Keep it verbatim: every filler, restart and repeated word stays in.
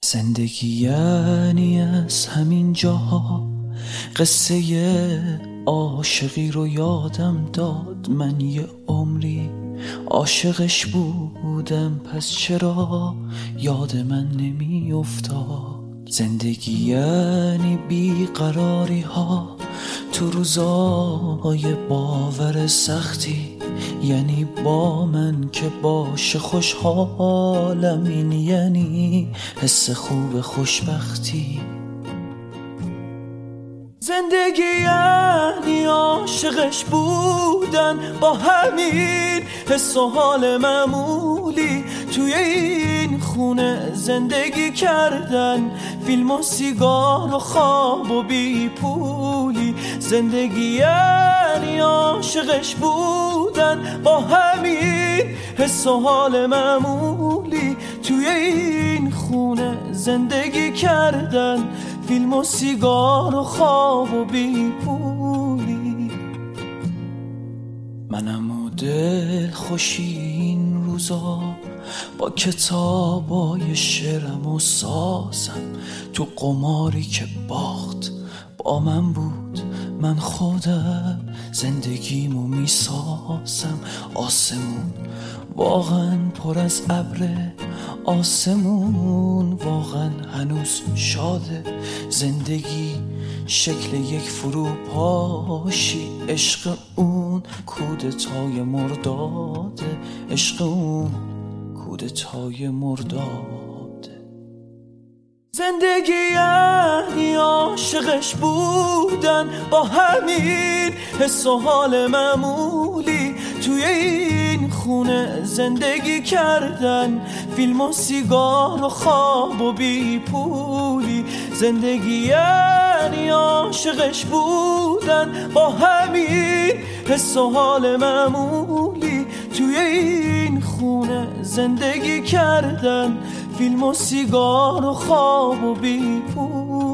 زندگی یعنی از همین جاها، قصه عاشقی رو یادم داد. من یه عمری عاشقش بودم، پس چرا یاد من نمی افتاد؟ زندگی یعنی بیقراری ها تو روزای باور سختی، یعنی با من که باشه خوشحالم، این یعنی حس خوب خوشبختی. زندگی یعنی عاشقش بودن، با همین حس و حال معمولی توی این خونه زندگی کردن، فیلم و سیگار و خواب و بی پولی. زندگی یعنی عاشقش بودن، با همین حس و حال معمولی توی این خونه زندگی کردن، فیلم و سیگار و خواب و بی پولی. منم و دل خوشی این روزا با کتابای شعرم و سازم، تو قماری که باخت با من بود، من خودم زندگیمو میسازم. آسمون واقعا پر از ابره، آسمون واقعا هنوز شاده. زندگی شکل یک فروپاشی، عشق اون کودتای مرداده، عشق اون کودتای مرداده. زندگی یعنی عاشقش بودن، با همین حس و حال معمولی توی این خونه زندگی کردن، فیلم و سیگار و خواب و بی پولی. زندگی یعنی عاشقش بودن، با همین حس و حال معمولی توی این خونه زندگی کردن، فیلم و سیگار و خواب و بی پولی.